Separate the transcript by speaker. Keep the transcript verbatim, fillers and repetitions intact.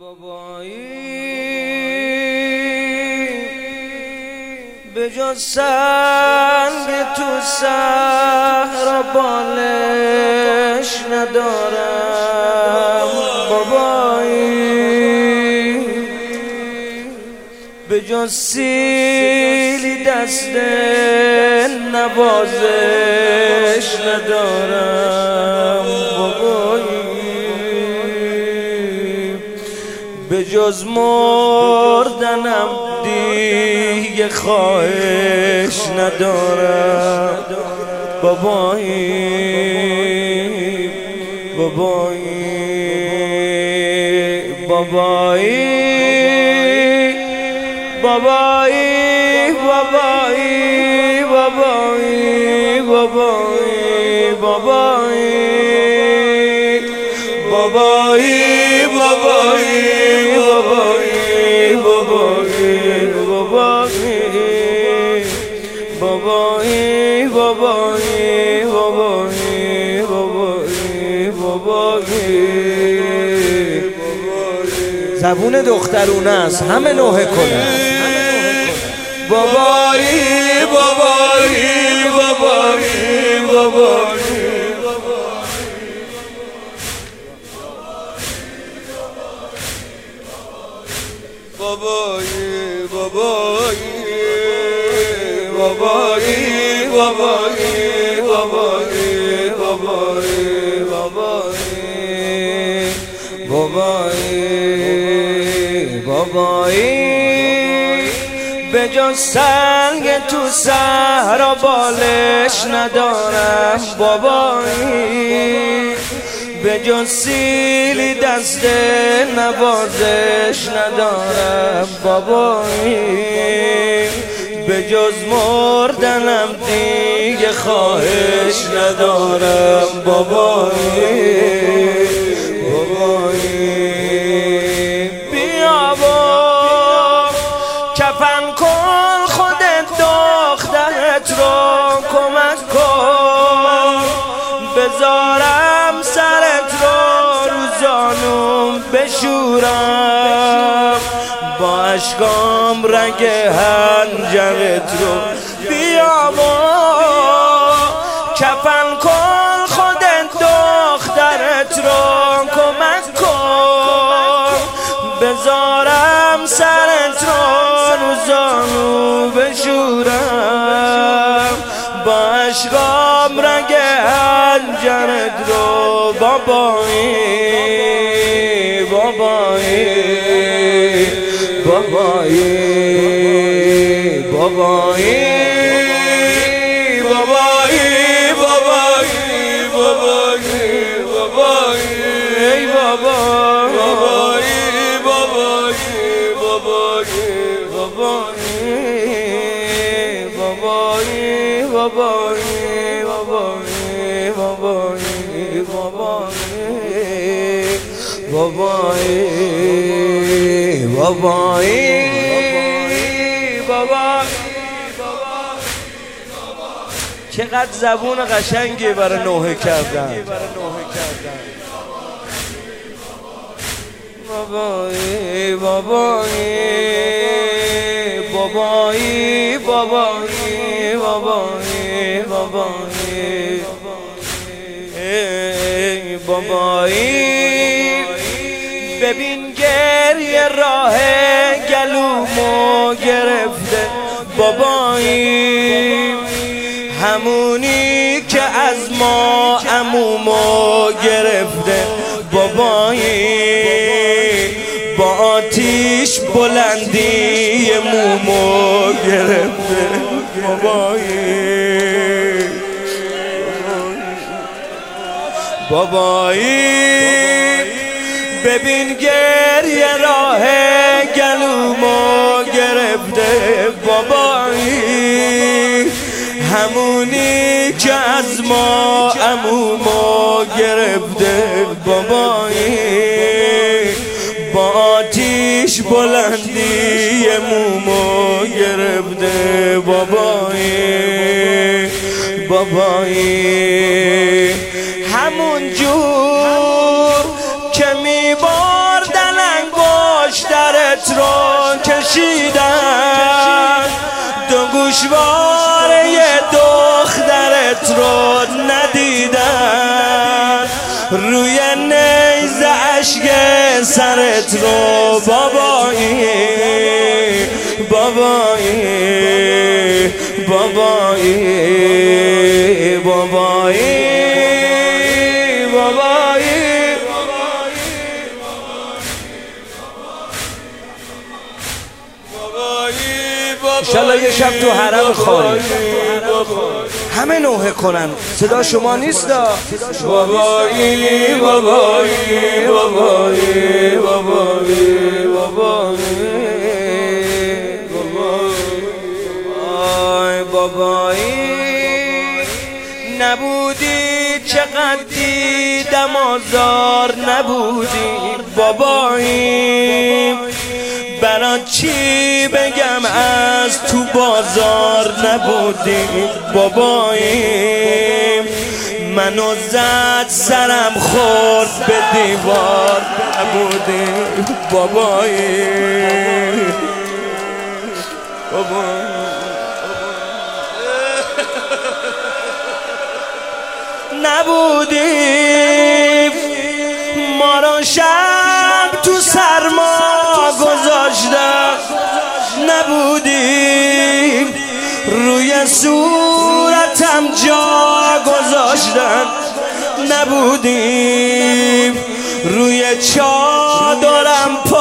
Speaker 1: بابایی به جز سنگ تو صحرا بالش ندارم. بابایی به جز سیلی دست نوازش ندارم. بابایی به جز مردنم دیگه خواهش ندارم. بابایی بابایی بابایی بابایی بابایی بابایی بابایی بابایی بابایی بابایی بابایی بابایی بابایی بابایی بابایی زبون دخترونه است، همه نوحه کنه. بابایی بابایی بابایی بابایی بابایی بابایی بابایی بابایی بابایی بابایی بابایی بابایی به جز سنگ تو صحرا بالش ندارم. بابایی به جز سیلی دست نوازش ندارم. بابایی به جز مردنم دیگه خواهش ندارم. بابایی بابایی بیا و کفن کن خودت دخترت رو کمک کن. بذارم سرت رو رو زانوم بشورم. با اشکام رنگ حنجرت رو بیا و کفن کن خودت دخترت رو کمک کن. بذارم سرت رو رو زانو بشورم. با اشکام رنگ حنجرت رو بابایی بابایی بابایی بابایی بابایی بابایی بابایی بابایی ای بابا بابایی بابایی بابایی بابایی بابایی بابایی بابایی بابایی بابایی بابایی چقدر زبون قشنگی برای نوحه کردن. بابایی بابایی بابایی بابایی بابایی بابایی بابایی ببین گریه راه گلومو گرفته. بابایی همونی که از ما عمومو گرفته. بابایی با آتیش بلندی مومو گرفته. بابایی بابایی ببین گریه راه گلومو گرفته. بابایی همونی که از ما عمومو گرفته. بابایی با آتیش بلندی مومو گرفته. بابایی بابایی همون جور که می بردن انگور کشیدن، دو گوشواره دخترت رو ندیدن، روی نیزه اشک سرت رو بابایی بابایی بابایی بابایی بابایی انشالله یه شب تو حرم خالی همه نوحه کنن، صدا شما نیست دا بابایی بابایی بابایی بابایی بابایی بابایی نبودی چقدر دیدم آزار نبودی بابایی، برات چی بگم از تو بازار نبودی بابایی، منو زد سرم خورد به دیوار نبودی بابایی بابایی نبودی، ما را شب تو سرما گذاشتم نبودی، روی صورتم جا گذاشتم نبودی، روی چادرم